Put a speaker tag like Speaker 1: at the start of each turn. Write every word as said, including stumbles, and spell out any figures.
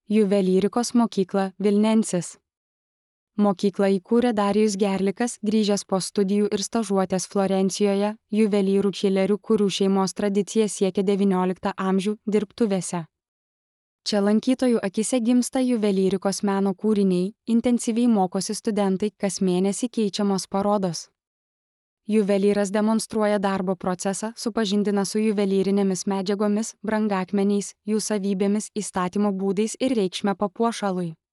Speaker 1: Juvelyrikos mokykla Vilnensis. Mokyklą įkūrė Darijus Gerlikas, grįžęs po studijų ir stažuotės Florencijoje, juvelyrų kilerių, kurių šeimos tradicija siekia devynioliktą amžių, dirbtuvėse. Čia lankytojų akise gimsta juvelyrikos meno kūriniai, intensyviai mokosi studentai, kas mėnesį keičiamos parodos. Juvelyras demonstruoja darbo procesą, supažindina su juvelyrinėmis medžiagomis, brangakmeniais, jų savybėmis, įstatymo būdais ir reikšme papuošalui.